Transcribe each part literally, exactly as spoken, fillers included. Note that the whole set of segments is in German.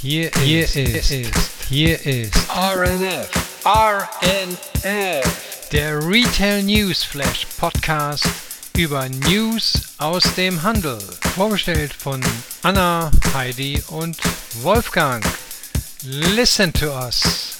Hier, hier ist, ist, hier ist R N F. R N F. Der Retail News Flash Podcast über News aus dem Handel. Vorgestellt von Anna, Heidi und Wolfgang. Listen to us.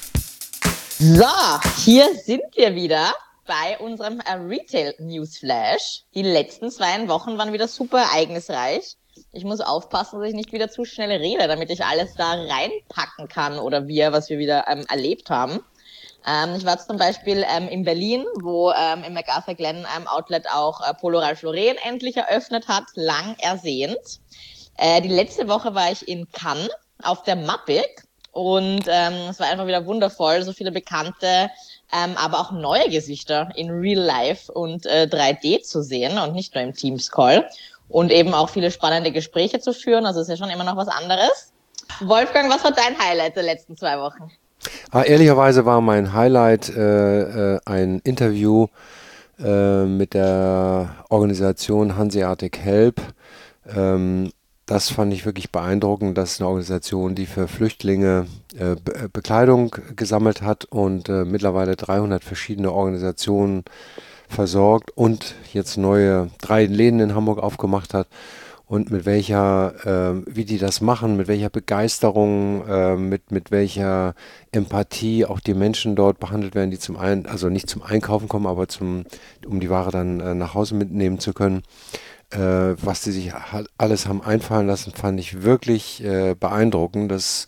So, hier sind wir wieder bei unserem Retail News Flash. Die letzten zwei Wochen waren wieder super ereignisreich. Ich muss aufpassen, dass ich nicht wieder zu schnell rede, damit ich alles da reinpacken kann oder wir, was wir wieder ähm, erlebt haben. Ähm, ich war zum Beispiel ähm, in Berlin, wo ähm, im MacArthur Glen ähm, Outlet auch äh, Polo Ralph Lauren endlich eröffnet hat, lang ersehnt. Äh, die letzte Woche war ich in Cannes auf der MAPIC und ähm, es war einfach wieder wundervoll, so viele bekannte, ähm, aber auch neue Gesichter in Real Life und äh, drei D zu sehen und nicht nur im Teams Call. Und eben auch viele spannende Gespräche zu führen. Also ist ja schon immer noch was anderes. Wolfgang, was war dein Highlight der letzten zwei Wochen? Ah, ehrlicherweise war mein Highlight äh, äh, ein Interview äh, mit der Organisation Hanseatic Help. Ähm, das fand ich wirklich beeindruckend. Das ist eine Organisation, die für Flüchtlinge äh, Be- Bekleidung gesammelt hat und äh, mittlerweile dreihundert verschiedene Organisationen versorgt und jetzt neue drei Läden in Hamburg aufgemacht hat und mit welcher, äh, wie die das machen, mit welcher Begeisterung, äh, mit, mit welcher Empathie auch die Menschen dort behandelt werden, die zum einen, also nicht zum Einkaufen kommen, aber zum, um die Ware dann äh, nach Hause mitnehmen zu können. Äh, was die sich ha- alles haben einfallen lassen, fand ich wirklich äh, beeindruckend. Das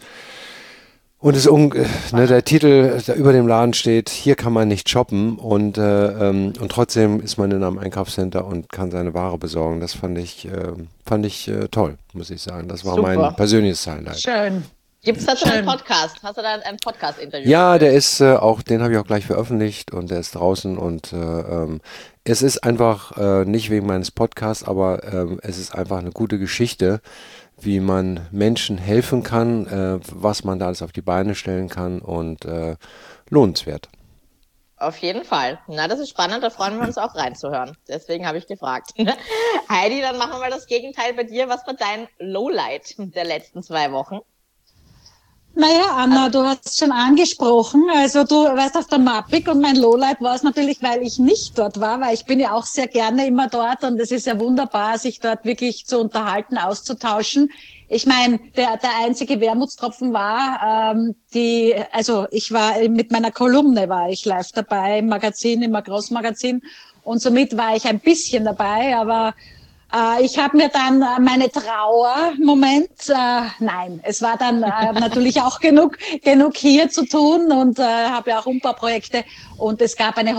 Und es, un- äh, ne, der Titel, der über dem Laden steht, hier kann man nicht shoppen und, äh, ähm, und trotzdem ist man in einem Einkaufscenter und kann seine Ware besorgen. Das fand ich, äh, fand ich äh, toll, muss ich sagen. Das war Super. mein persönliches Highlight. Schön. Gibt es dazu einen Podcast? Hast du da ein Podcast-Interview? Ja, der ist äh, auch, den habe ich auch gleich veröffentlicht und der ist draußen und äh, ähm, es ist einfach, äh, nicht wegen meines Podcasts, aber ähm, es ist einfach eine gute Geschichte, wie man Menschen helfen kann, äh, was man da alles auf die Beine stellen kann und äh, lohnenswert. Auf jeden Fall. Na, das ist spannend, da freuen wir uns auch reinzuhören. Deswegen habe ich gefragt. Heidi, dann machen wir mal das Gegenteil bei dir. Was war dein Lowlight der letzten zwei Wochen? Naja, Anna, du hast schon angesprochen, also du weißt auf der MAPIC und mein Lowlight war es natürlich, weil ich nicht dort war, weil ich bin ja auch sehr gerne immer dort und es ist ja wunderbar, sich dort wirklich zu unterhalten, auszutauschen. Ich meine, der, der einzige Wermutstropfen war, ähm, die, also ich war mit meiner Kolumne war ich live dabei im Magazin, im Großmagazin und somit war ich ein bisschen dabei, aber Äh, ich habe mir dann äh, meine Trauer, Moment, äh, nein, es war dann äh, natürlich auch genug genug hier zu tun und äh, habe ja auch Umbauprojekte und es gab eine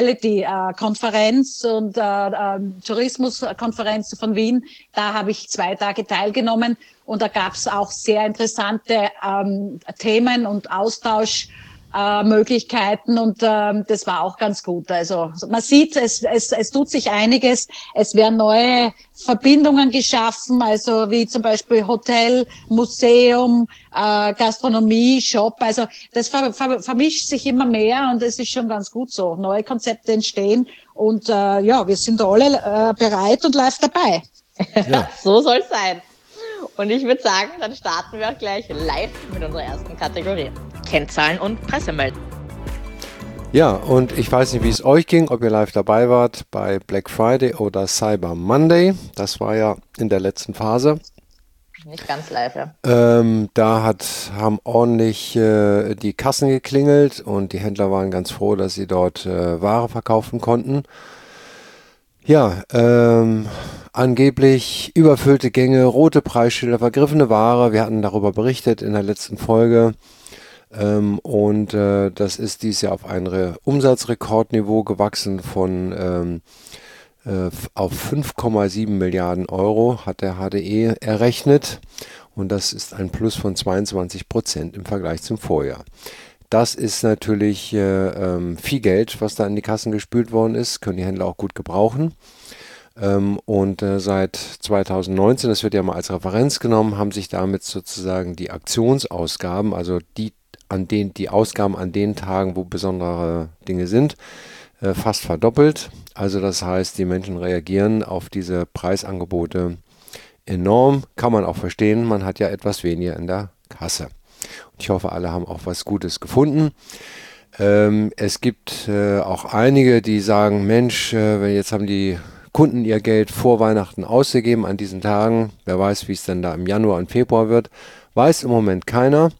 Hospitality-Konferenz und äh, äh, Tourismuskonferenz von Wien. Da habe ich zwei Tage teilgenommen und da gab es auch sehr interessante ähm, Themen und Austausch. Äh, Möglichkeiten und ähm, das war auch ganz gut. Also man sieht, es, es, es tut sich einiges. Es werden neue Verbindungen geschaffen, also wie zum Beispiel Hotel, Museum, äh, Gastronomie, Shop. Also das ver, ver, vermischt sich immer mehr und es ist schon ganz gut so. Neue Konzepte entstehen und äh, ja, wir sind alle äh, bereit und live dabei. Ja. So soll es sein. Und ich würde sagen, dann starten wir auch gleich live mit unserer ersten Kategorie. Kennzahlen und Pressemeldungen. Ja, und ich weiß nicht, wie es euch ging, ob ihr live dabei wart bei Black Friday oder Cyber Monday. Das war ja in der letzten Phase. Nicht ganz live, ja. Ähm, da hat, haben ordentlich äh, die Kassen geklingelt und die Händler waren ganz froh, dass sie dort äh, Ware verkaufen konnten. Ja, ähm, angeblich überfüllte Gänge, rote Preisschilder, vergriffene Ware. Wir hatten darüber berichtet in der letzten Folge. Ähm, und äh, das ist dieses Jahr auf ein Re- Umsatzrekordniveau gewachsen von ähm, äh, auf fünf Komma sieben Milliarden Euro, hat der H D E errechnet. Und das ist ein Plus von zweiundzwanzig Prozent im Vergleich zum Vorjahr. Das ist natürlich äh, ähm, viel Geld, was da in die Kassen gespült worden ist, können die Händler auch gut gebrauchen. Ähm, und äh, seit zweitausendneunzehn, das wird ja mal als Referenz genommen, haben sich damit sozusagen die Aktionsausgaben, also die, an den, die Ausgaben an den Tagen, wo besondere Dinge sind, äh, fast verdoppelt. Also das heißt, die Menschen reagieren auf diese Preisangebote enorm, kann man auch verstehen. Man hat ja etwas weniger in der Kasse. Und ich hoffe, alle haben auch was Gutes gefunden. Ähm, es gibt äh, auch einige, die sagen, Mensch, äh, jetzt haben die Kunden ihr Geld vor Weihnachten ausgegeben an diesen Tagen. Wer weiß, wie es denn da im Januar und Februar wird. Weiß im Moment keiner.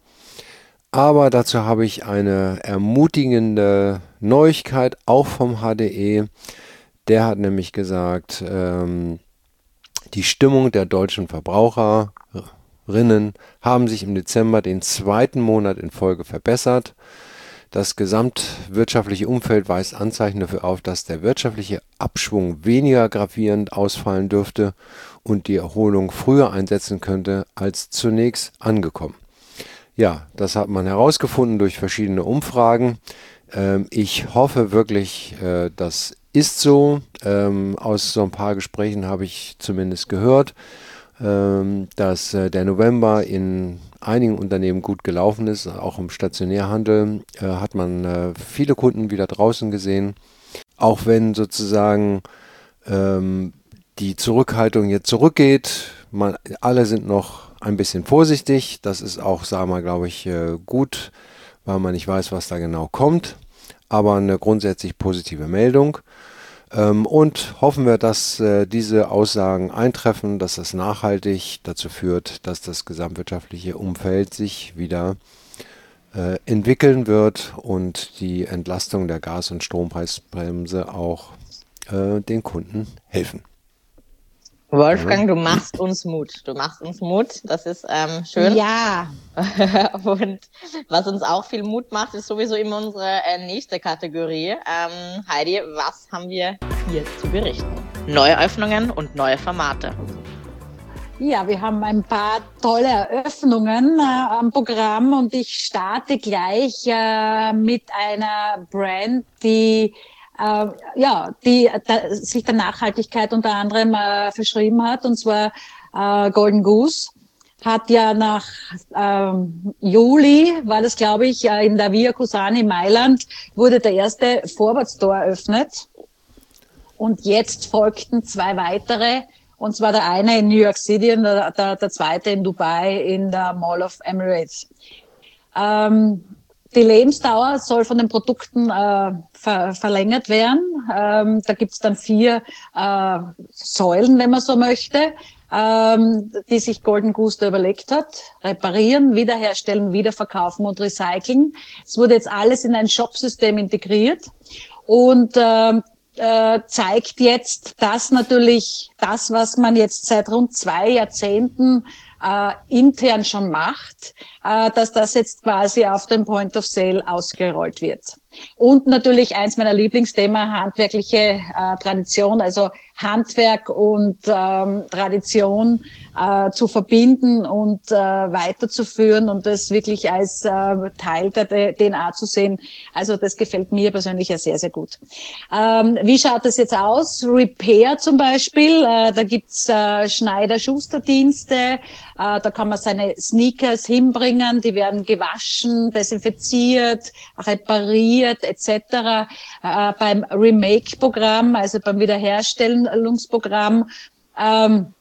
Aber dazu habe ich eine ermutigende Neuigkeit, auch vom H D E. Der hat nämlich gesagt, ähm, die Stimmung der deutschen Verbraucherinnen haben sich im Dezember den zweiten Monat in Folge verbessert. Das gesamtwirtschaftliche Umfeld weist Anzeichen dafür auf, dass der wirtschaftliche Abschwung weniger gravierend ausfallen dürfte und die Erholung früher einsetzen könnte als zunächst angekommen. Ja, das hat man herausgefunden durch verschiedene Umfragen. Ähm, ich hoffe wirklich, äh, das ist so. Ähm, aus so ein paar Gesprächen habe ich zumindest gehört, ähm, dass äh, der November in einigen Unternehmen gut gelaufen ist. Auch im Stationärhandel äh, hat man äh, viele Kunden wieder draußen gesehen. Auch wenn sozusagen ähm, die Zurückhaltung jetzt zurückgeht. Man, alle sind noch ein bisschen vorsichtig. Das ist auch, sagen wir, glaube ich, äh, gut, weil man nicht weiß, was da genau kommt. Aber eine grundsätzlich positive Meldung. Ähm, und hoffen wir, dass äh, diese Aussagen eintreffen, dass das nachhaltig dazu führt, dass das gesamtwirtschaftliche Umfeld sich wieder äh, entwickeln wird und die Entlastung der Gas- und Strompreisbremse auch äh, den Kunden helfen. Wolfgang, du machst uns Mut. Du machst uns Mut. Das ist ähm, schön. Ja. Und was uns auch viel Mut macht, ist sowieso immer unsere äh, nächste Kategorie. Ähm, Heidi, was haben wir hier zu berichten? Neue Öffnungen und neue Formate. Ja, wir haben ein paar tolle Eröffnungen äh, am Programm und ich starte gleich äh, mit einer Brand, die äh, ja, die da, sich der Nachhaltigkeit unter anderem äh, verschrieben hat, und zwar äh, Golden Goose. Hat ja nach ähm, Juli, war das glaube ich, äh, in der Via Cusani Mailand, wurde der erste Forward Store eröffnet. Und jetzt folgten zwei weitere, und zwar der eine in New York City und der, der, der zweite in Dubai in der Mall of Emirates. Ähm, die Lebensdauer soll von den Produkten äh, ver, verlängert werden. Ähm, da gibt's dann vier äh, Säulen, wenn man so möchte, ähm, die sich Golden Goose da überlegt hat. Reparieren, wiederherstellen, wiederverkaufen und recyceln. Es wurde jetzt alles in ein Shopsystem integriert und ähm, äh, zeigt jetzt, dass natürlich das, was man jetzt seit rund zwei Jahrzehnten äh, intern schon macht, äh, dass das jetzt quasi auf dem Point of Sale ausgerollt wird. Und natürlich eins meiner Lieblingsthemen, handwerkliche äh, Tradition, also Handwerk und ähm, Tradition äh, zu verbinden und äh, weiterzuführen und das wirklich als äh, Teil der D N A zu sehen. Also das gefällt mir persönlich ja sehr, sehr gut. Ähm, wie schaut das jetzt aus? Repair zum Beispiel, äh, da gibt's äh, Schneider-Schuster-Dienste, äh, da kann man seine Sneakers hinbringen, die werden gewaschen, desinfiziert, repariert et cetera. Äh, beim Remake-Programm, also beim Wiederherstellungsprogramm, ähm,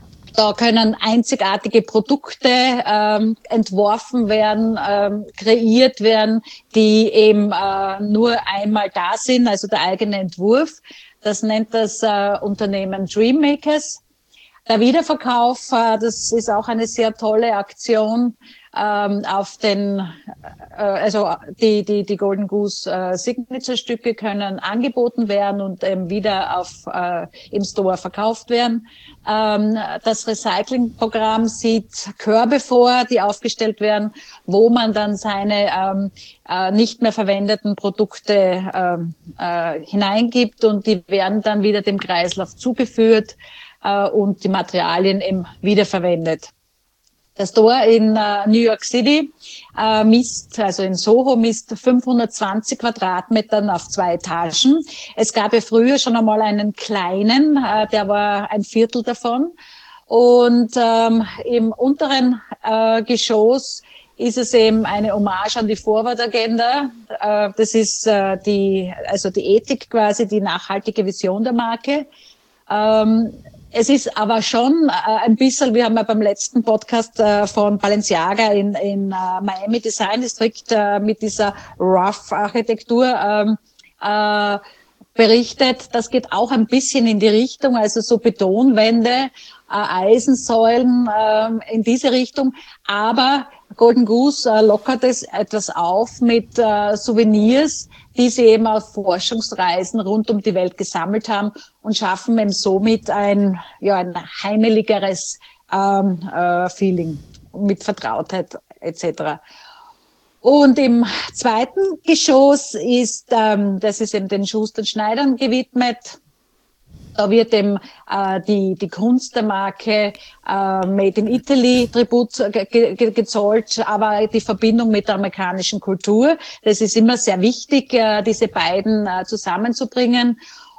da können einzigartige Produkte ähm, entworfen werden, ähm, kreiert werden, die eben äh, nur einmal da sind, also der eigene Entwurf. Das nennt das äh, Unternehmen Dreammakers. Der Wiederverkauf, äh, das ist auch eine sehr tolle Aktion ähm, auf den, äh, also die die die Golden Goose äh, Signature-Stücke können angeboten werden und ähm, wieder auf äh, im Store verkauft werden. Ähm, das Recycling-Programm sieht Körbe vor, die aufgestellt werden, wo man dann seine ähm, äh, nicht mehr verwendeten Produkte ähm, äh, hineingibt und die werden dann wieder dem Kreislauf zugeführt äh, und die Materialien eben wiederverwendet. Der Store in äh, New York City äh, misst, also in Soho, misst fünfhundertzwanzig Quadratmetern auf zwei Etagen. Es gab ja früher schon einmal einen kleinen, äh, der war ein Viertel davon. Und ähm, im unteren äh, Geschoss ist es eben eine Hommage an die Forward-Agenda. Äh, das ist äh, die, also die Ethik quasi, die nachhaltige Vision der Marke. Ähm, Es ist aber schon äh, ein bisschen, wir haben ja beim letzten Podcast äh, von Balenciaga in, in äh, Miami Design District äh, mit dieser Rough-Architektur ähm, äh, berichtet. Das geht auch ein bisschen in die Richtung, also so Betonwände, äh, Eisensäulen äh, in diese Richtung. Aber Golden Goose äh, lockert es etwas auf mit äh, Souvenirs, die sie eben auf Forschungsreisen rund um die Welt gesammelt haben und schaffen eben somit ein, ja, ein heimeligeres ähm, äh, Feeling mit Vertrautheit et cetera. Und im zweiten Geschoss ist, ähm, das ist eben den Schuster und Schneidern gewidmet. Da wird eben äh, die, die Kunst der Marke äh, Made in Italy Tribut ge ge gezollt, aber die Verbindung mit der amerikanischen Kultur, das ist immer sehr wichtig, äh, diese beiden äh, zusammenzubringen.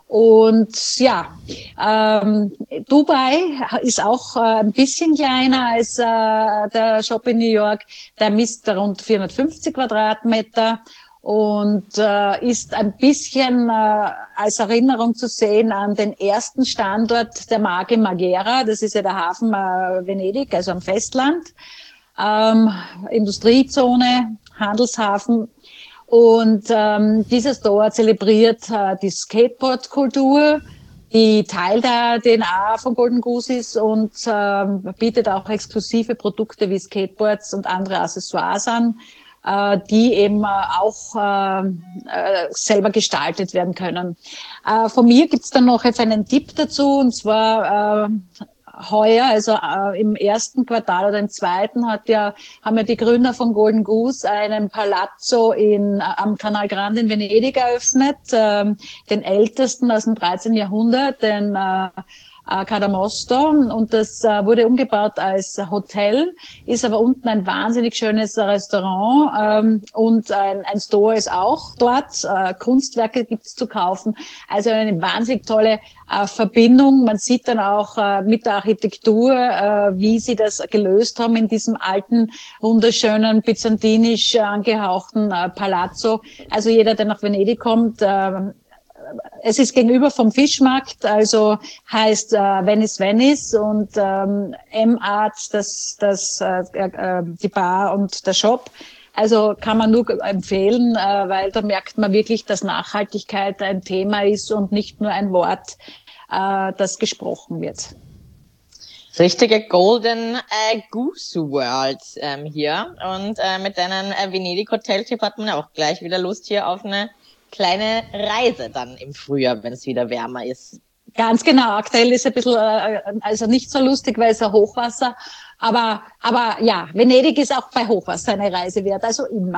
Und ja, ähm, Dubai ist auch äh, ein bisschen kleiner als äh, der Shop in New York. Der misst rund vierhundertfünfzig Quadratmeter. Und äh, ist ein bisschen äh, als Erinnerung zu sehen an den ersten Standort der Marke Marghera. Das ist ja der Hafen äh, Venedig, also am Festland. Ähm, Industriezone, Handelshafen. Und ähm, dieser Store zelebriert äh, die Skateboard-Kultur, die Teil der D N A von Golden Goose ist und ähm, bietet auch exklusive Produkte wie Skateboards und andere Accessoires an, die eben auch äh, selber gestaltet werden können. Äh, von mir gibt's dann noch jetzt einen Tipp dazu, und zwar äh, heuer, also äh, im ersten Quartal oder im zweiten, hat ja, haben ja die Gründer von Golden Goose einen Palazzo in, äh, am Canal Grande in Venedig eröffnet, äh, den ältesten aus dem dreizehnten Jahrhundert, den äh, Cadamosto, und das äh, wurde umgebaut als Hotel, ist aber unten ein wahnsinnig schönes Restaurant ähm, und ein, ein Store ist auch dort. Äh, Kunstwerke gibt's zu kaufen. Also eine wahnsinnig tolle äh, Verbindung. Man sieht dann auch äh, mit der Architektur, äh, wie sie das gelöst haben in diesem alten, wunderschönen, byzantinisch angehauchten äh, Palazzo. Also jeder, der nach Venedig kommt, äh, es ist gegenüber vom Fischmarkt, also heißt äh, Venice Venice, und ähm, M-Art, das, das, äh, äh, die Bar und der Shop. Also kann man nur empfehlen, äh, weil da merkt man wirklich, dass Nachhaltigkeit ein Thema ist und nicht nur ein Wort, äh, das gesprochen wird. Richtige Golden äh, Goose World ähm, hier. Und äh, mit deinem äh, Venedig-Hotel-Tipp hat man auch gleich wieder Lust hier auf eine kleine Reise dann im Frühjahr, wenn es wieder wärmer ist. Ganz genau. Aktuell ist ein bisschen, äh, also nicht so lustig, weil es ja Hochwasser. Aber, aber ja, Venedig ist auch bei Hochwasser eine Reise wert, also immer.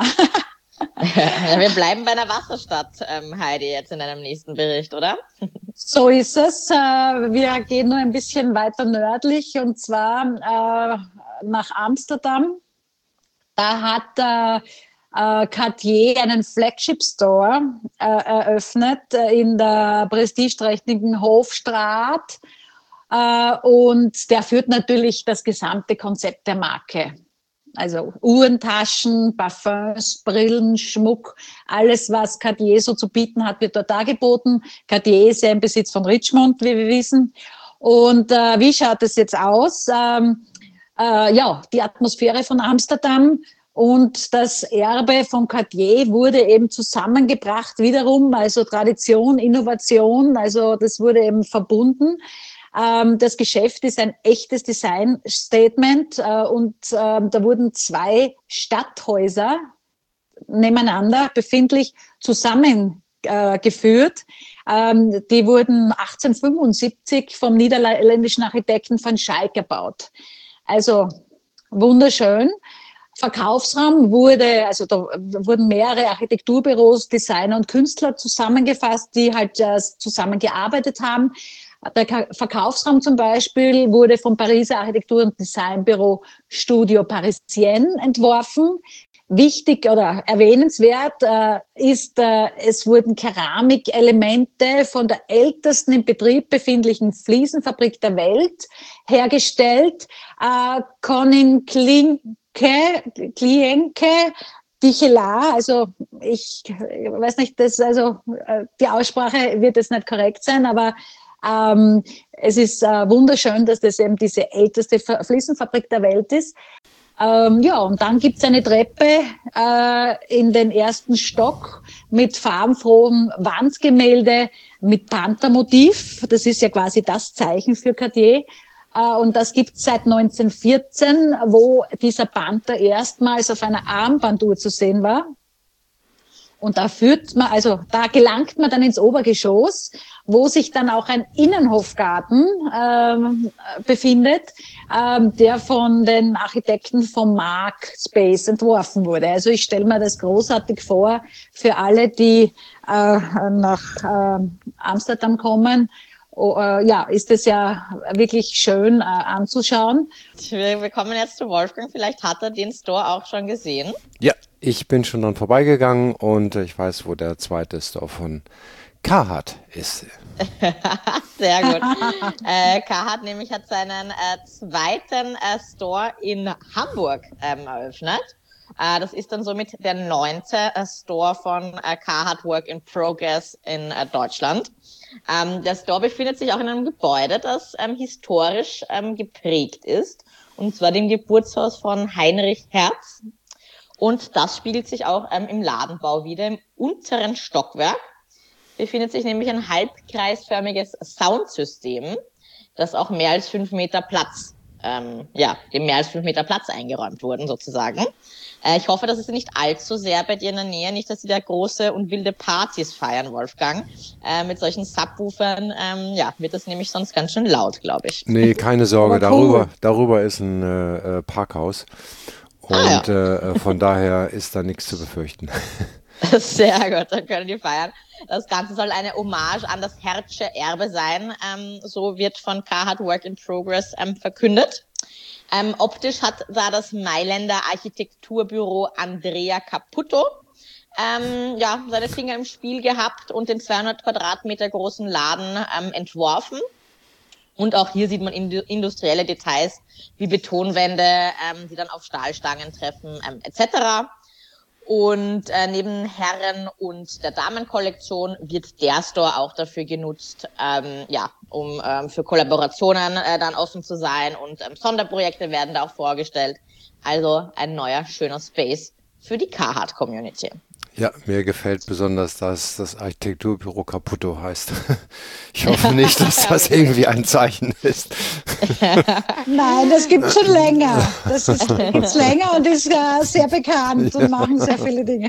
Ja, wir bleiben bei einer Wasserstadt, ähm, Heidi, jetzt in deinem nächsten Bericht, oder? So ist es. Äh, wir gehen nur ein bisschen weiter nördlich, und zwar äh, nach Amsterdam. Da hat äh, Uh, Cartier einen Flagship Store uh, eröffnet uh, in der prestigeträchtigen Hofstraat, uh, und der führt natürlich das gesamte Konzept der Marke. Also Uhrentaschen, Parfums, Brillen, Schmuck, alles, was Cartier so zu bieten hat, wird dort dargeboten. Cartier ist ja im Besitz von Richemont, wie wir wissen. Und uh, wie schaut es jetzt aus? Um, uh, ja, die Atmosphäre von Amsterdam und das Erbe von Cartier wurde eben zusammengebracht wiederum, also Tradition, Innovation, also das wurde eben verbunden. Ähm, das Geschäft ist ein echtes Design-Statement, äh, und äh, da wurden zwei Stadthäuser nebeneinander befindlich zusammengeführt. Äh, ähm, die wurden achtzehnhundertfünfundsiebzig vom niederländischen Architekten van Schaik gebaut. Also wunderschön. Verkaufsraum wurde, also da wurden mehrere Architekturbüros, Designer und Künstler zusammengefasst, die halt äh, zusammengearbeitet haben. Der Verkaufsraum zum Beispiel wurde vom Pariser Architektur- und Designbüro Studio Parisien entworfen. Wichtig oder erwähnenswert äh, ist, äh, es wurden Keramikelemente von der ältesten im Betrieb befindlichen Fliesenfabrik der Welt hergestellt. Äh, Konin Kling Klienke, Dichelar, also ich weiß nicht, das, also die Aussprache wird jetzt nicht korrekt sein, aber Ähm, es ist äh, wunderschön, dass das eben diese älteste Fliesenfabrik der Welt ist. Ähm, ja, und dann gibt's eine Treppe äh, in den ersten Stock mit farbenfrohem Wandgemälde mit Panthermotiv. Das ist ja quasi das Zeichen für Cartier. Äh, und das gibt's seit neunzehnhundertvierzehn, wo dieser Panther erstmals auf einer Armbanduhr zu sehen war. Und da führt man, also da gelangt man dann ins Obergeschoss, wo sich dann auch ein Innenhofgarten ähm, befindet, ähm, der von den Architekten vom Mark Space entworfen wurde. Also ich stelle mir das großartig vor für alle, die äh, nach äh, Amsterdam kommen. Oh, äh, ja, ist es ja wirklich schön äh, anzuschauen. Wir, wir kommen jetzt zu Wolfgang. Vielleicht hat er den Store auch schon gesehen. Ja, ich bin schon dann vorbeigegangen und ich weiß, wo der zweite Store von Carhartt ist. Sehr gut. äh, Carhartt nämlich hat seinen äh, zweiten äh, Store in Hamburg ähm, eröffnet. Äh, das ist dann somit der neunte äh, Store von äh, Carhartt Work in Progress in äh, Deutschland. Ähm, der Store befindet sich auch in einem Gebäude, das ähm, historisch ähm, geprägt ist, und zwar dem Geburtshaus von Heinrich Hertz. Und das spiegelt sich auch ähm, im Ladenbau wieder. Im unteren Stockwerk befindet sich nämlich ein halbkreisförmiges Soundsystem, das auch mehr als fünf Meter Platz, ähm, ja, dem mehr als fünf Meter Platz eingeräumt wurden sozusagen. Äh, ich hoffe, dass es nicht allzu sehr bei dir in der Nähe, nicht, dass sie da große und wilde Partys feiern, Wolfgang. Äh, mit solchen Subwoofern, ähm, ja, wird das nämlich sonst ganz schön laut, glaube ich. Nee, keine Sorge, Aber cool. darüber, darüber ist ein äh, Parkhaus. Und Ah, ja. äh, von daher ist da nichts zu befürchten. Sehr gut, dann können die feiern. Das Ganze soll eine Hommage an das Hertzsche Erbe sein. Ähm, so wird von Carhartt Work in Progress ähm, verkündet. Ähm, optisch hat da das Mailänder Architekturbüro Andrea Caputo ähm, ja, seine Finger im Spiel gehabt und den zweihundert Quadratmeter großen Laden ähm, entworfen. Und auch hier sieht man industrielle Details wie Betonwände, ähm, die dann auf Stahlstangen treffen, ähm, et cetera. Und äh, neben Herren- und der Damenkollektion wird der Store auch dafür genutzt, ähm, ja, um ähm, für Kollaborationen äh, dann offen zu sein, und ähm, Sonderprojekte werden da auch vorgestellt. Also ein neuer, schöner Space für die Carhartt-Community. Ja, mir gefällt besonders, dass das Architekturbüro Caputo heißt. Ich hoffe nicht, dass das irgendwie ein Zeichen ist. Nein, das gibt schon länger. Das ist, gibt's länger und ist äh, sehr bekannt und machen sehr viele Dinge.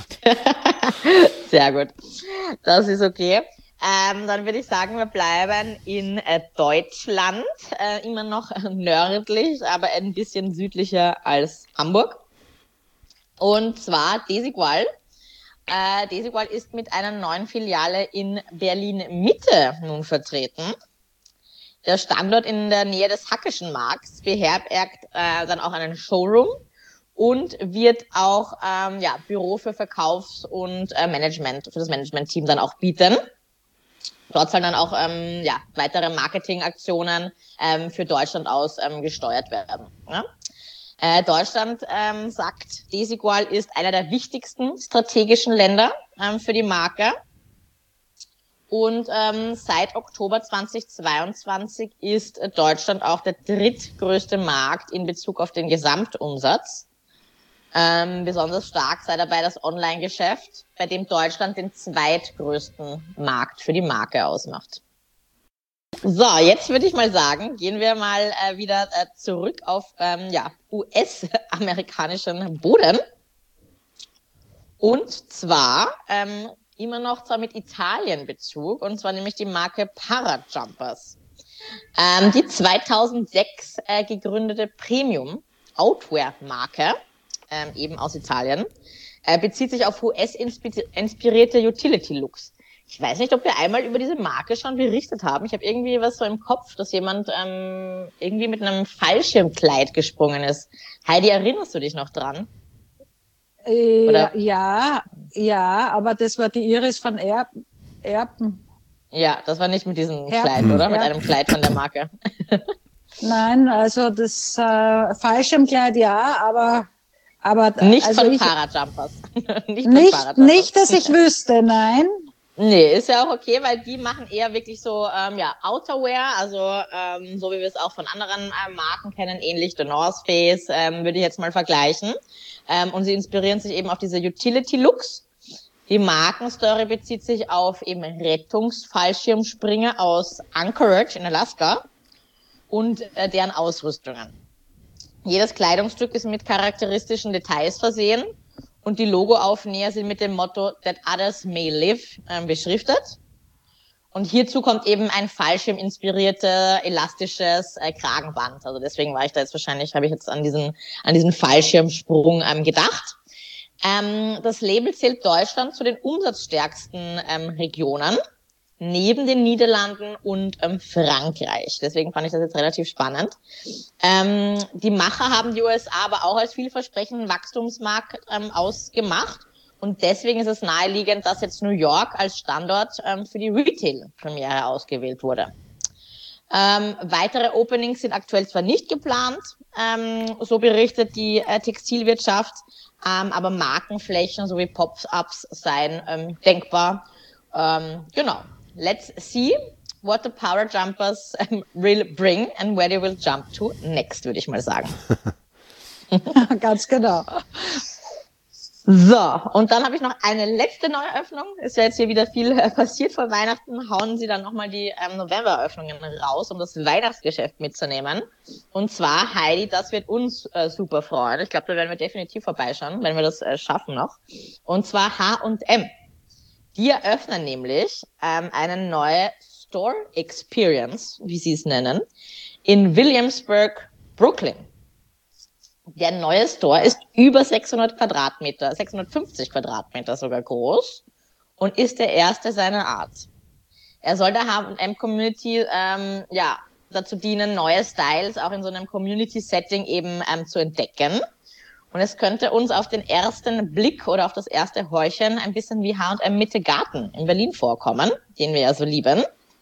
Sehr gut. Das ist okay. Ähm, dann würde ich sagen, wir bleiben in äh, Deutschland, äh, immer noch nördlich, aber ein bisschen südlicher als Hamburg. Und zwar Desigual. Äh, Desigual ist mit einer neuen Filiale in Berlin-Mitte nun vertreten. Der Standort in der Nähe des Hackischen Markts beherbergt äh, dann auch einen Showroom und wird auch ähm, ja, Büro für Verkaufs- und äh, Management, für das Management-Team dann auch bieten. Dort sollen dann auch ähm, ja, weitere Marketingaktionen ähm, für Deutschland aus ähm, gesteuert werden. Ja? Äh, Deutschland, ähm, sagt Desigual, ist einer der wichtigsten strategischen Länder ähm, für die Marke. Und ähm, seit Oktober zweitausendzweiundzwanzig ist äh, Deutschland auch der drittgrößte Markt in Bezug auf den Gesamtumsatz. Ähm, besonders stark sei dabei das Online-Geschäft, bei dem Deutschland den zweitgrößten Markt für die Marke ausmacht. So, jetzt würde ich mal sagen, gehen wir mal äh, wieder äh, zurück auf ähm, ja, U S-amerikanischen Boden. Und zwar ähm, immer noch zwar mit Italien-Bezug, und zwar nämlich die Marke Parajumpers. Ähm, die zweitausendsechs äh, gegründete Premium-Outwear-Marke, ähm, eben aus Italien, äh, bezieht sich auf U S-inspirierte Utility-Looks. Ich weiß nicht, ob wir einmal über diese Marke schon berichtet haben. Ich habe irgendwie was so im Kopf, dass jemand ähm, irgendwie mit einem Fallschirmkleid gesprungen ist. Heidi, erinnerst du dich noch dran? Äh, Oder? Ja, ja, aber das war die Iris von Erb, Erben. Ja, das war nicht mit diesem Ja. Kleid, oder? Mit Ja. einem Kleid von der Marke. Nein, also das äh, Fallschirmkleid ja, aber aber Nicht also von ich, Parajumpers. nicht von nicht, Parajumpers. nicht, dass ich wüsste, nein. Nee, ist ja auch okay, weil die machen eher wirklich so ähm, ja, Outerwear, also ähm, so wie wir es auch von anderen äh, Marken kennen, ähnlich The North Face, ähm, würde ich jetzt mal vergleichen. Ähm, und sie inspirieren sich eben auf diese Utility-Looks. Die Markenstory bezieht sich auf eben Rettungsfallschirmspringer aus Anchorage in Alaska und äh, deren Ausrüstungen. Jedes Kleidungsstück ist mit charakteristischen Details versehen. Und die Logoaufnäher sind mit dem Motto That Others May Live ähm, beschriftet. Und hierzu kommt eben ein Fallschirm-inspiriertes, elastisches äh, Kragenband. Also deswegen war ich da jetzt wahrscheinlich, habe ich jetzt an diesen, an diesen Fallschirmsprung ähm, gedacht. Ähm, das Label zählt Deutschland zu den umsatzstärksten ähm, Regionen, neben den Niederlanden und ähm, Frankreich. Deswegen fand ich das jetzt relativ spannend. Ähm, die Macher haben die U S A aber auch als vielversprechenden Wachstumsmarkt ähm, ausgemacht. Und deswegen ist es naheliegend, dass jetzt New York als Standort ähm, für die Retail-Premiere ausgewählt wurde. Ähm, weitere Openings sind aktuell zwar nicht geplant, ähm, so berichtet die äh, Textilwirtschaft, ähm, aber Markenflächen sowie Pop-ups seien ähm, denkbar. Ähm, genau. Let's see what the Power Jumpers um, will bring and where they will jump to next, würde ich mal sagen. Ganz genau. So, und dann habe ich noch eine letzte Neueröffnung. Ist ja jetzt hier wieder viel äh, passiert vor Weihnachten. Hauen sie dann nochmal die ähm, Novemberöffnungen raus, um das Weihnachtsgeschäft mitzunehmen. Und zwar, Heidi, das wird uns äh, super freuen. Ich glaube, da werden wir definitiv vorbeischauen, wenn wir das äh, schaffen noch. Und zwar H und M. Die eröffnen nämlich ähm, eine neue Store Experience, wie sie es nennen, in Williamsburg, Brooklyn. Der neue Store ist über sechshundert Quadratmeter, sechshundertfünfzig Quadratmeter sogar groß und ist der erste seiner Art. Er soll der H und M-Community ähm, ja, dazu dienen, neue Styles auch in so einem Community-Setting eben ähm, zu entdecken. Und es könnte uns auf den ersten Blick oder auf das erste Horchen ein bisschen wie H und M Mitte Garten in Berlin vorkommen, den wir ja so lieben.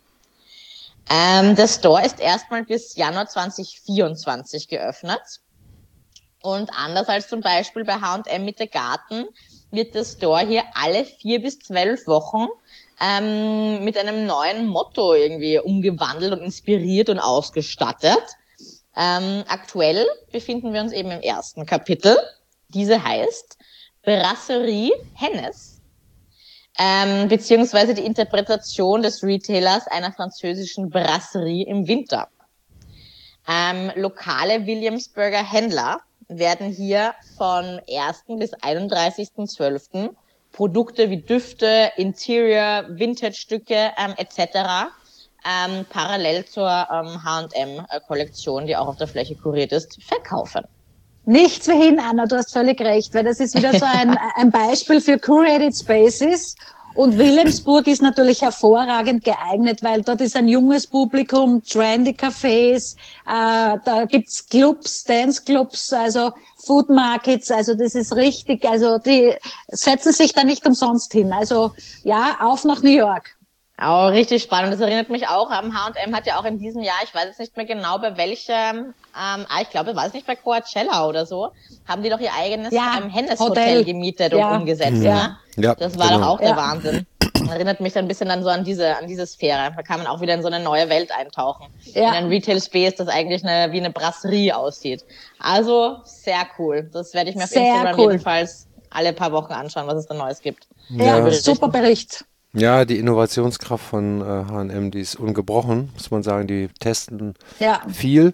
Ähm, der Store ist erstmal bis Januar zwanzig vierundzwanzig geöffnet. Und anders als zum Beispiel bei H und M Mitte Garten wird der Store hier alle vier bis zwölf Wochen ähm, mit einem neuen Motto irgendwie umgewandelt und inspiriert und ausgestattet. Ähm, aktuell befinden wir uns eben im ersten Kapitel. Diese heißt Brasserie Hennes, ähm, beziehungsweise die Interpretation des Retailers einer französischen Brasserie im Winter. Ähm, lokale Williamsburger Händler werden hier von ersten bis einunddreißigsten zwölften Produkte wie Düfte, Interior, Vintage-Stücke ähm, et cetera Ähm, parallel zur ähm, H und M-Kollektion, die auch auf der Fläche kuriert ist, verkaufen. Nichts wie hin, Anna, du hast völlig recht, weil das ist wieder so ein, ein Beispiel für Curated Spaces. Und Wilhelmsburg ist natürlich hervorragend geeignet, weil dort ist ein junges Publikum, trendy Cafés, äh, da gibt's Clubs, Dance-Clubs, also Food Markets, also das ist richtig, also die setzen sich da nicht umsonst hin. Also ja, auf nach New York. Auch richtig spannend. Das erinnert mich auch, H und M hat ja auch in diesem Jahr, ich weiß jetzt nicht mehr genau bei welchem, ähm, ah, ich glaube, war es nicht bei Coachella oder so, haben die doch ihr eigenes ja, ähm, Hennes-Hotel gemietet und ja. umgesetzt. Ja. Ne? Ja, das war genau. doch auch der Ja. Wahnsinn. Erinnert mich dann ein bisschen dann so an diese, an diese Sphäre. Da kann man auch wieder in so eine neue Welt eintauchen. Ja. In ein Retail-Space, das eigentlich eine, wie eine Brasserie aussieht. Also, sehr cool. Das werde ich mir auf Sehr Instagram cool. jedenfalls alle paar Wochen anschauen, was es da Neues gibt. Ja, Ja. super Bericht. Ja, die Innovationskraft von äh, H und M, die ist ungebrochen, muss man sagen. Die testen Ja. viel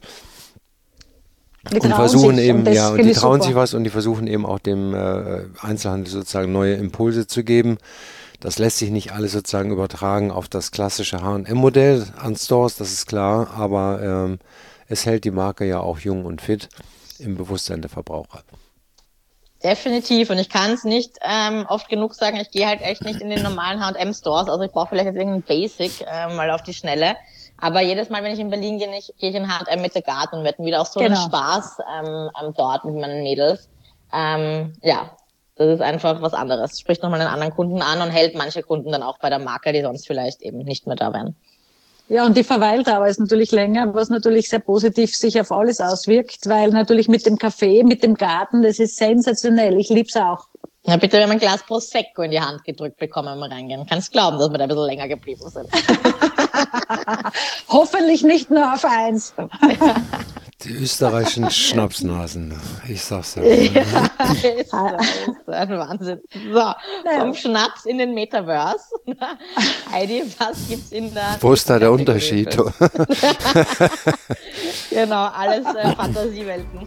Die und trauen versuchen sich, eben, und das ja, und finde die ich trauen super. sich was und die versuchen eben auch dem äh, Einzelhandel sozusagen neue Impulse zu geben. Das lässt sich nicht alles sozusagen übertragen auf das klassische H und M-Modell an Stores, das ist klar, aber ähm, es hält die Marke ja auch jung und fit im Bewusstsein der Verbraucher. Definitiv. Und ich kann es nicht ähm, oft genug sagen, ich gehe halt echt nicht in den normalen H und M-Stores. Also ich brauche vielleicht jetzt irgendein Basic äh, mal auf die Schnelle. Aber jedes Mal, wenn ich in Berlin gehe, ich, gehe ich in H und M Mitte Garten und wir hatten wieder auch so Genau. einen Spaß ähm, ähm, dort mit meinen Mädels. Ähm, ja, das ist einfach was anderes. Spricht nochmal einen anderen Kunden an und hält manche Kunden dann auch bei der Marke, die sonst vielleicht eben nicht mehr da wären. Ja, und die Verweildauer ist natürlich länger, was natürlich sehr positiv sich auf alles auswirkt, weil natürlich mit dem Café, mit dem Garten, das ist sensationell. Ich lieb's auch. Na bitte, wir haben ein Glas Prosecco in die Hand gedrückt bekommen, wenn wir reingehen. Kannst glauben, dass wir da ein bisschen länger geblieben sind. Hoffentlich nicht nur auf eins. Die österreichischen Schnapsnasen, ich sag's ja. Ja, ist so, ist so ein Wahnsinn. So, vom Schnaps in den Metaverse. Heidi, was gibt's in der... Wo ist da der Unterschied? Genau, alles äh, Fantasiewelten.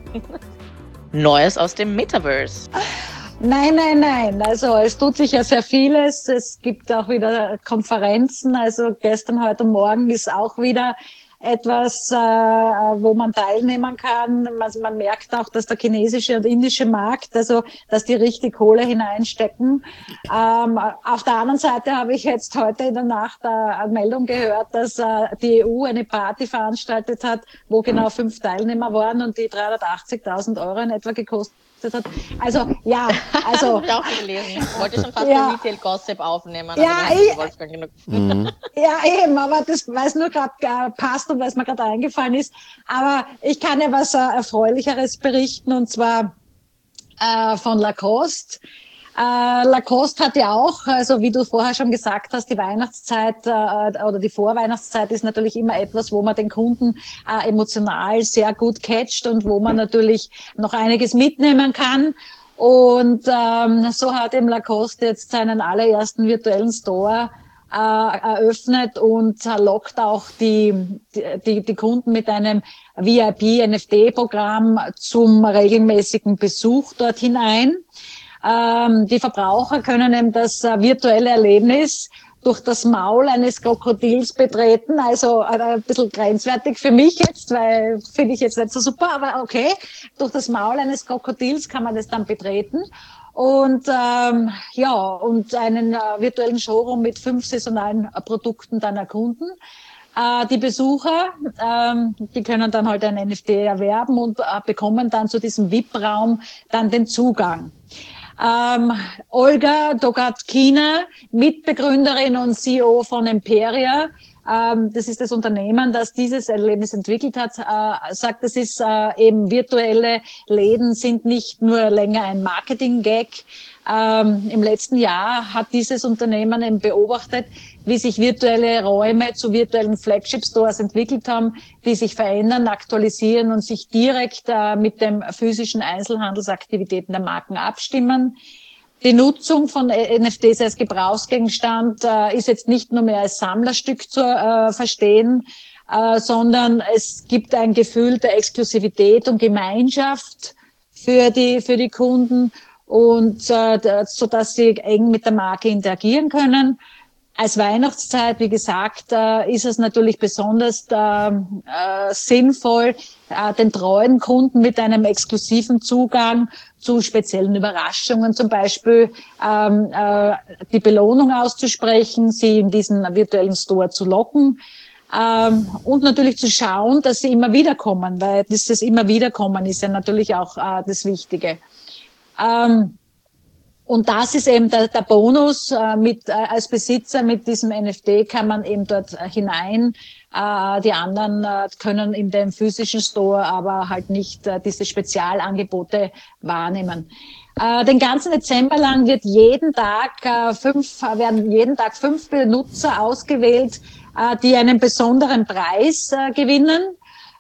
Neues aus dem Metaverse. Nein, nein, nein. Also es tut sich ja sehr vieles. Es gibt auch wieder Konferenzen. Also gestern, heute und morgen ist auch wieder etwas, äh, wo man teilnehmen kann. Also man merkt auch, dass der chinesische und indische Markt, also dass die richtig Kohle hineinstecken. Ähm, auf der anderen Seite habe ich jetzt heute in der Nacht eine Meldung gehört, dass äh, die E U eine Party veranstaltet hat, wo genau fünf Teilnehmer waren und die dreihundertachtzigtausend Euro in etwa gekostet hat. Also, ja, also. Habe ich auch gelesen. Ich wollte schon fast ja. ein Retail-Gossip aufnehmen. Ja, aber ich, genug. Mhm. Ja, eben, aber das, weil es nur gerade äh, passt und weil es mir gerade eingefallen ist. Aber ich kann ja was äh, Erfreulicheres berichten, und zwar äh, von Lacoste. Äh, Lacoste hat ja auch, also wie du vorher schon gesagt hast, die Weihnachtszeit äh, oder die Vorweihnachtszeit ist natürlich immer etwas, wo man den Kunden äh, emotional sehr gut catcht und wo man natürlich noch einiges mitnehmen kann. Und ähm, so hat eben Lacoste jetzt seinen allerersten virtuellen Store äh, eröffnet und äh, lockt auch die, die, die Kunden mit einem V I P-N F T-Programm zum regelmäßigen Besuch dorthin ein. Ähm, die Verbraucher können eben das äh, virtuelle Erlebnis durch das Maul eines Krokodils betreten. Also äh, ein bisschen grenzwertig für mich jetzt, weil finde ich jetzt nicht so super, aber okay. Durch das Maul eines Krokodils kann man das dann betreten. Und ähm, ja, und einen äh, virtuellen Showroom mit fünf saisonalen äh, Produkten dann erkunden. Äh, die Besucher, ähm, die können dann halt ein N F T erwerben und äh, bekommen dann zu diesem V I P-Raum dann den Zugang. Ähm, Olga Dogatkina, Mitbegründerin und C E O von Emperia, ähm, das ist das Unternehmen, das dieses Erlebnis entwickelt hat, äh, sagt, das ist äh, eben virtuelle Läden sind nicht nur länger ein Marketing-Gag. Ähm, Im letzten Jahr hat dieses Unternehmen eben beobachtet, wie sich virtuelle Räume zu virtuellen Flagship-Stores entwickelt haben, die sich verändern, aktualisieren und sich direkt äh, mit dem physischen Einzelhandelsaktivitäten der Marken abstimmen. Die Nutzung von N F Ts als Gebrauchsgegenstand äh, ist jetzt nicht nur mehr als Sammlerstück zu äh, verstehen, äh, sondern es gibt ein Gefühl der Exklusivität und Gemeinschaft für die, für die Kunden, und äh, so dass sie eng mit der Marke interagieren können. Als Weihnachtszeit, wie gesagt, äh, ist es natürlich besonders äh, äh, sinnvoll, äh, den treuen Kunden mit einem exklusiven Zugang zu speziellen Überraschungen, zum Beispiel ähm, äh, die Belohnung auszusprechen, sie in diesen virtuellen Store zu locken. Ähm, und natürlich zu schauen, dass sie immer wieder kommen, weil dieses immer wieder kommen ist ja natürlich auch äh, das Wichtige. Ähm, und das ist eben der, der Bonus, äh, mit, äh, als Besitzer mit diesem N F T kann man eben dort äh, hinein. Äh, die anderen äh, können in dem physischen Store aber halt nicht äh, diese Spezialangebote wahrnehmen. Äh, den ganzen Dezember lang wird jeden Tag äh, fünf, werden jeden Tag fünf Benutzer ausgewählt, äh, die einen besonderen Preis äh, gewinnen.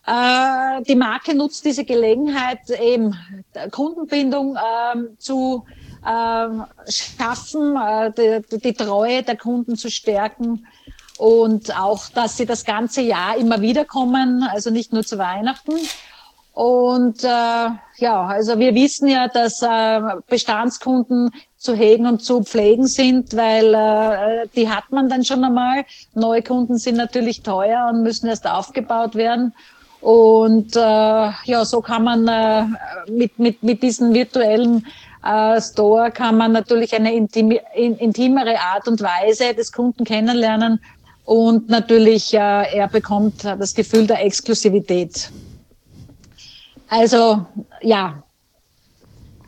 Äh, die Marke nutzt diese Gelegenheit, eben Kundenbindung äh, zu äh, schaffen, äh, die, die Treue der Kunden zu stärken und auch, dass sie das ganze Jahr immer wieder kommen, also nicht nur zu Weihnachten. Und äh, ja, also wir wissen ja, dass äh, Bestandskunden zu hegen und zu pflegen sind, weil äh, die hat man dann schon einmal. Neukunden sind natürlich teuer und müssen erst aufgebaut werden. Und äh, ja, so kann man äh, mit mit mit diesen virtuellen äh, Store kann man natürlich eine intime, in, intimere Art und Weise des Kunden kennenlernen, und natürlich äh, er bekommt das Gefühl der Exklusivität. Also ja,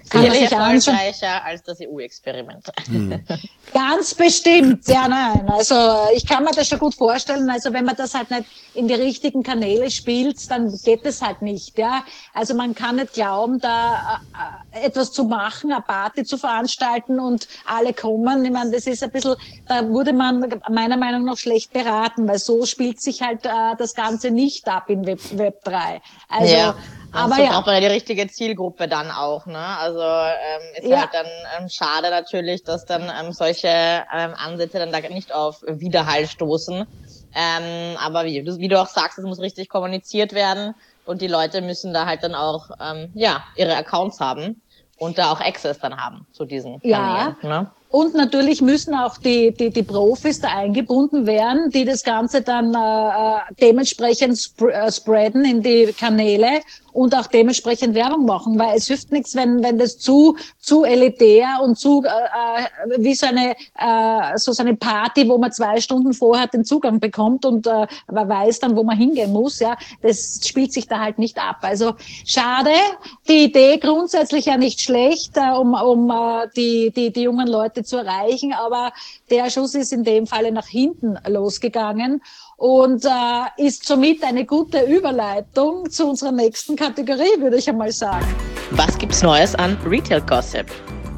Kann man Sicherlich sich anschauen. erfolgreicher als das E U-Experiment. Hm. Ganz bestimmt, ja, nein. Also ich kann mir das schon gut vorstellen. Also wenn man das halt nicht in die richtigen Kanäle spielt, dann geht es halt nicht. Ja, also man kann nicht glauben, da äh, etwas zu machen, eine Party zu veranstalten und alle kommen. Ich meine, das ist ein bisschen, da wurde man meiner Meinung nach schlecht beraten, weil so spielt sich halt äh, das Ganze nicht ab in Web, Web drei. Also, ja. aber so ja. braucht man ja die richtige Zielgruppe dann auch, ne? Also ähm, ist Ja. halt dann ähm, schade natürlich, dass dann ähm, solche ähm, Ansätze dann da nicht auf Widerhall stoßen. Ähm, aber wie du, wie du auch sagst, es muss richtig kommuniziert werden und die Leute müssen da halt dann auch ähm, ja ihre Accounts haben und da auch Access dann haben zu diesen Kanälen. Ja. Ne? Und natürlich müssen auch die, die, die Profis da eingebunden werden, die das Ganze dann äh, dementsprechend sp äh, spreaden in die Kanäle und auch dementsprechend Werbung machen, weil es hilft nichts, wenn wenn das zu zu elitär und zu äh, wie so eine äh, so eine Party, wo man zwei Stunden vorher den Zugang bekommt und äh, man weiß dann, wo man hingehen muss. Ja, das spielt sich da halt nicht ab. Also schade. Die Idee grundsätzlich ja nicht schlecht, äh, um um äh, die die die jungen Leute zu erreichen, aber der Schuss ist in dem Falle nach hinten losgegangen und äh, ist somit eine gute Überleitung zu unserer nächsten Kategorie, würde ich einmal sagen. Was gibt's Neues an Retail Gossip?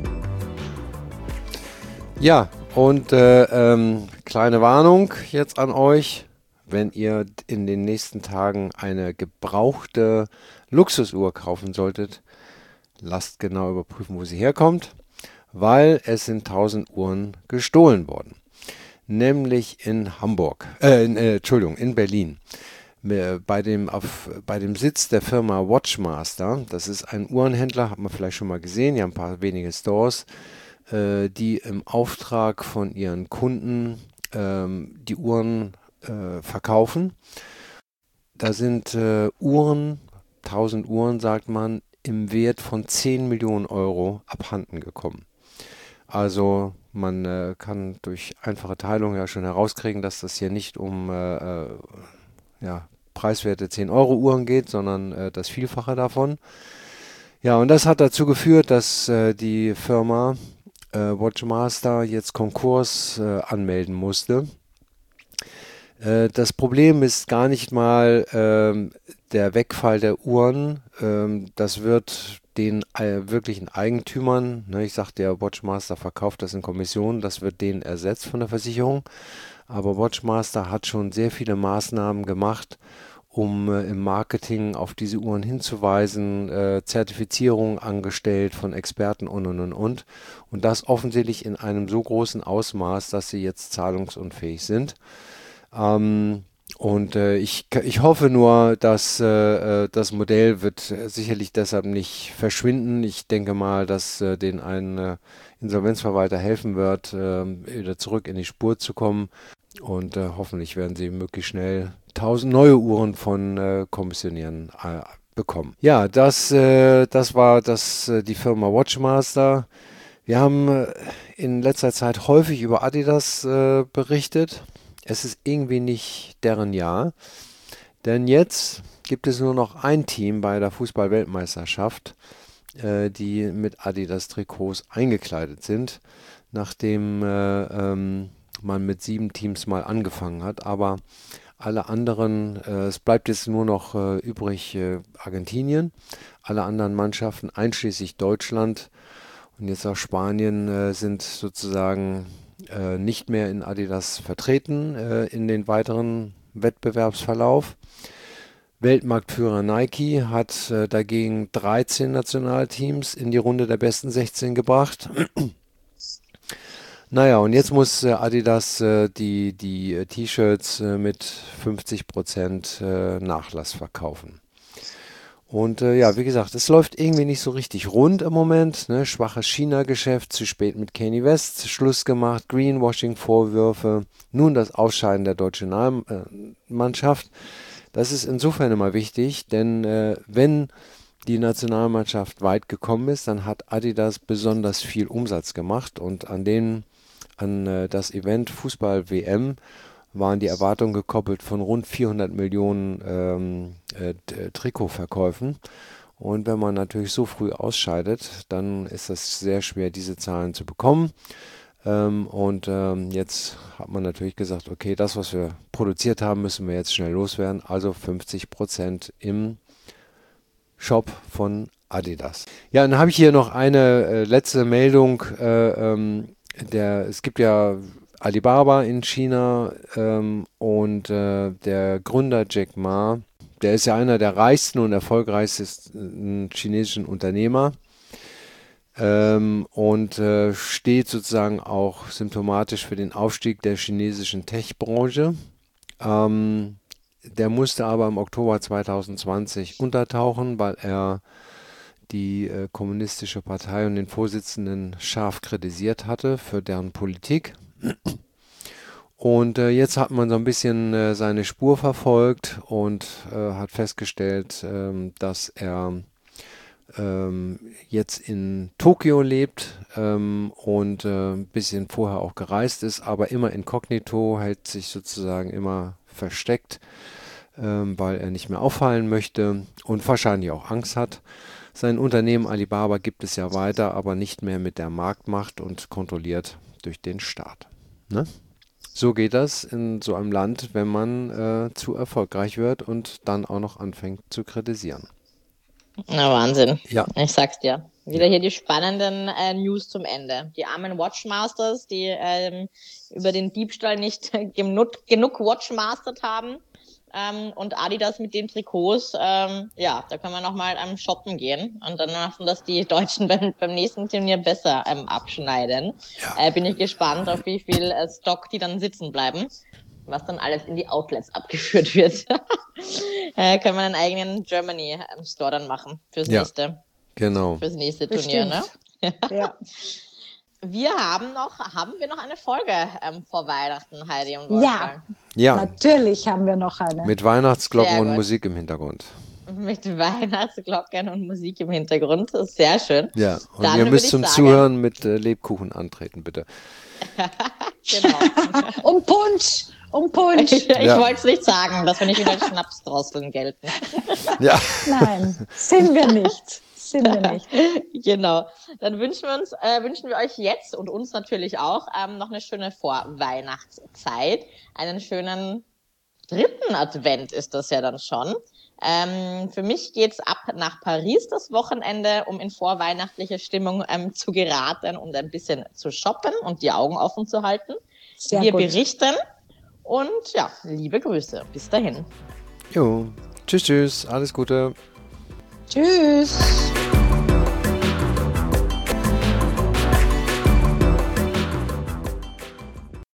Ja, und äh, ähm, kleine Warnung jetzt an euch, wenn ihr in den nächsten Tagen eine gebrauchte Luxusuhr kaufen solltet, lasst genau überprüfen, wo sie herkommt, weil es sind tausend Uhren gestohlen worden. Nämlich in Hamburg, äh, in, äh, Entschuldigung, in Berlin. Bei dem, auf, bei dem Sitz der Firma Watchmaster, das ist ein Uhrenhändler, hat man vielleicht schon mal gesehen, die haben ein paar wenige Stores, äh, die im Auftrag von ihren Kunden ähm, die Uhren äh, verkaufen. Da sind äh, Uhren, tausend Uhren, sagt man, im Wert von zehn Millionen Euro abhanden gekommen. Also man äh, kann durch einfache Teilung ja schon herauskriegen, dass das hier nicht um äh, äh, ja, preiswerte zehn Euro Uhren geht, sondern äh, das Vielfache davon. Ja, und das hat dazu geführt, dass äh, die Firma äh, Watchmaster jetzt Konkurs äh, anmelden musste. Äh, das Problem ist gar nicht mal ähm, der Wegfall der Uhren. Ähm, das wird den äh, wirklichen Eigentümern, ne, ich sagte ja, Watchmaster verkauft das in Kommission, das wird denen ersetzt von der Versicherung. Aber Watchmaster hat schon sehr viele Maßnahmen gemacht, um äh, im Marketing auf diese Uhren hinzuweisen, äh, Zertifizierung angestellt von Experten und und und und. Und das offensichtlich in einem so großen Ausmaß, dass sie jetzt zahlungsunfähig sind. Ähm, und äh, ich, ich hoffe nur, dass äh, das Modell wird sicherlich deshalb nicht verschwinden. Ich denke mal, dass äh, denen ein äh, Insolvenzverwalter helfen wird, äh, wieder zurück in die Spur zu kommen. Und äh, hoffentlich werden sie möglichst schnell tausend neue Uhren von äh, Kommissionären äh, bekommen. Ja, das, äh, das war das, äh, die Firma Watchmaster. Wir haben äh, in letzter Zeit häufig über Adidas äh, berichtet. Es ist irgendwie nicht deren Jahr, denn jetzt gibt es nur noch ein Team bei der Fußball-Weltmeisterschaft, äh, die mit Adidas-Trikots eingekleidet sind, nachdem äh, ähm, man mit sieben Teams mal angefangen hat, aber alle anderen, äh, es bleibt jetzt nur noch äh, übrig äh, Argentinien, alle anderen Mannschaften, einschließlich Deutschland und jetzt auch Spanien, äh, sind sozusagen äh, nicht mehr in Adidas vertreten äh, in den weiteren Wettbewerbsverlauf. Weltmarktführer Nike hat äh, dagegen dreizehn Nationalteams in die Runde der besten sechzehn gebracht. Naja, und jetzt muss äh, Adidas äh, die, die äh, T-Shirts äh, mit fünfzig Prozent äh, Nachlass verkaufen. Und äh, ja, wie gesagt, es läuft irgendwie nicht so richtig rund im Moment. Ne? Schwaches China-Geschäft, zu spät mit Kanye West, Schluss gemacht, Greenwashing-Vorwürfe, nun das Ausscheiden der deutschen Namen, äh, Mannschaft. Das ist insofern immer wichtig, denn äh, wenn die Nationalmannschaft weit gekommen ist, dann hat Adidas besonders viel Umsatz gemacht und an den An äh, das Event Fußball-W M waren die Erwartungen gekoppelt von rund vierhundert Millionen ähm, äh, Trikotverkäufen. Und wenn man natürlich so früh ausscheidet, dann ist es sehr schwer, diese Zahlen zu bekommen. Ähm, und ähm, jetzt hat man natürlich gesagt, okay, das, was wir produziert haben, müssen wir jetzt schnell loswerden. Also fünfzig Prozent im Shop von Adidas. Ja, dann habe ich hier noch eine äh, letzte Meldung. Äh, ähm, der, es gibt ja Alibaba in China ähm, und äh, der Gründer Jack Ma, der ist ja einer der reichsten und erfolgreichsten chinesischen Unternehmer ähm, und äh, steht sozusagen auch symptomatisch für den Aufstieg der chinesischen Tech-Branche. Ähm, der musste aber im Oktober zwanzig zwanzig untertauchen, weil er die äh, Kommunistische Partei und den Vorsitzenden scharf kritisiert hatte für deren Politik. Und äh, jetzt hat man so ein bisschen äh, seine Spur verfolgt und äh, hat festgestellt, ähm, dass er ähm, jetzt in Tokio lebt ähm, und äh, ein bisschen vorher auch gereist ist, aber immer inkognito, hält sich sozusagen immer versteckt, ähm, weil er nicht mehr auffallen möchte und wahrscheinlich auch Angst hat. Sein Unternehmen Alibaba gibt es ja weiter, aber nicht mehr mit der Marktmacht und kontrolliert durch den Staat. Ne? So geht das in so einem Land, wenn man äh, zu erfolgreich wird und dann auch noch anfängt zu kritisieren. Na, Wahnsinn. Ja. Ich sag's dir. Wieder hier die spannenden äh, News zum Ende. Die armen Watchmasters, die ähm, über den Diebstahl nicht genug, genug Watchmastered haben. Ähm, und Adidas mit den Trikots, ähm, ja, da können wir nochmal ähm, shoppen gehen und dann machen das die Deutschen beim, beim nächsten Turnier besser ähm, abschneiden. Ja. Äh, bin ich gespannt, auf wie viel äh, Stock die dann sitzen bleiben, was dann alles in die Outlets abgeführt wird. äh, können wir einen eigenen Germany ähm, Store dann machen fürs Ja, nächste, genau. fürs nächste Turnier, ne? Ja. Wir haben noch, haben wir noch eine Folge ähm, vor Weihnachten, Heidi und Ja. Wolfgang? Ja, Natürlich haben wir noch eine. mit Weihnachtsglocken Sehr und gut. Musik im Hintergrund. Mit Weihnachtsglocken und Musik im Hintergrund. Das ist sehr schön. Ja, und Dann ihr würde müsst ich zum sagen- Zuhören mit äh, Lebkuchen antreten, bitte. Genau. Und Punsch! Und Punsch! Ich, ich Ja. wollte es nicht sagen, dass wir nicht wieder als Schnapsdrosseln gelten. Ja, Nein, sind wir nicht. Sind wir nicht. Genau. Dann wünschen wir uns, äh, wünschen wir euch jetzt und uns natürlich auch ähm, noch eine schöne Vorweihnachtszeit. Einen schönen dritten Advent ist das ja dann schon. Ähm, für mich geht's ab nach Paris das Wochenende, um in vorweihnachtliche Stimmung ähm, zu geraten und ein bisschen zu shoppen und die Augen offen zu halten. Sehr wir gut. berichten und ja, liebe Grüße. Bis dahin. jo. Tschüss, tschüss, alles Gute. Tschüss.